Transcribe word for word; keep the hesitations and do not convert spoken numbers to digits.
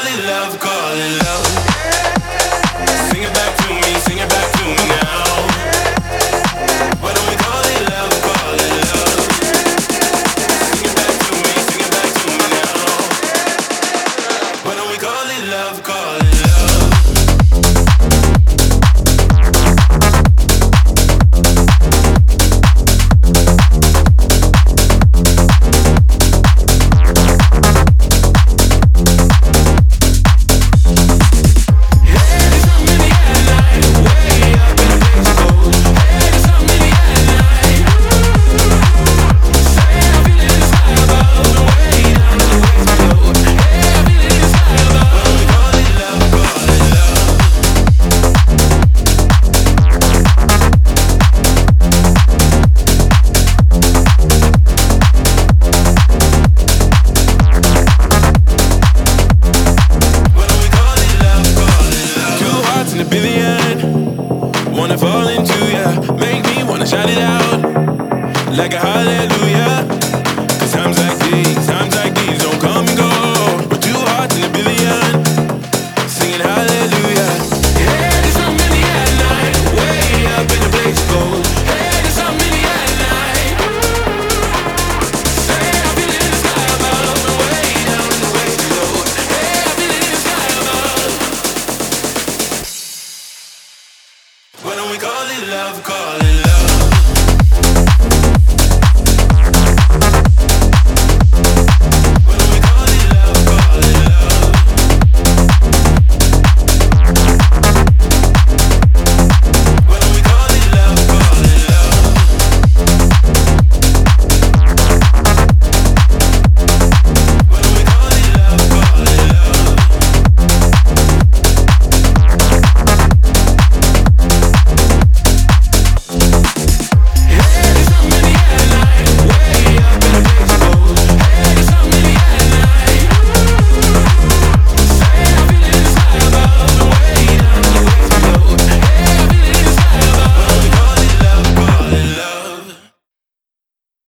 call it love, call it love. Sing it back to me, sing it back to me now. Why don't we call it love, call it love. Sing it back to me, sing it back to me now. Why don't we call it love, call it love. Wanna fall into ya, make me wanna shout it out like a hallelujah. Cause times like these, times like these don't come and go. We're two hearts in a billion, singing hallelujah. Hey, there's so many at night, way up in the place goes. Hey, there's so many at night. Say I feel it in the sky above, and way down in the way below. Hey, I feel it in the sky above. Why don't we call it love, call it